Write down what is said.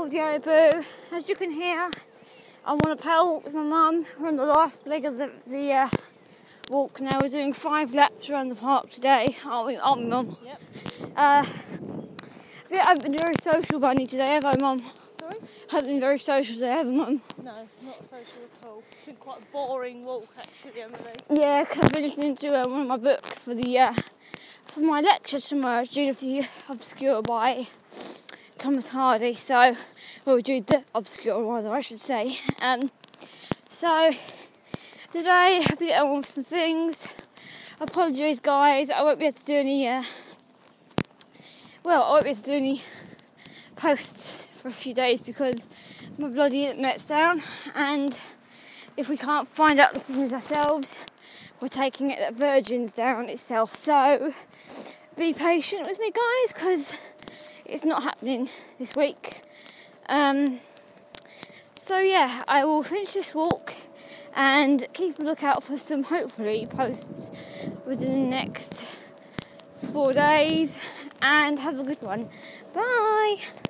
audio boo. As you can hear, I'm on a pedal with my mum. We're on the last leg of the walk now. We're doing 5 laps around the park today, aren't we, Mum? Yep. Yeah, I haven't been very social bunny today, have I, Mum? Sorry? Haven't been very social today, have I, Mum? No, not social at all. It's been quite a boring walk, actually, Emily. Yeah, because I've been listening to one of my books for my lecture tomorrow, Jude of the Obscure by Thomas Hardy. So, well, Jude the Obscure, rather, I should say. So today I'll be getting on with some things. Apologies, guys. I won't be able to do any. Posts for a few days because my bloody internet's down, and if we can't find out the things ourselves, we're taking it that Virgin's down itself. So be patient with me, guys, because it's not happening this week. So yeah, I will finish this walk and keep a lookout for some, hopefully, posts within the next 4 days, and have a good one. Bye.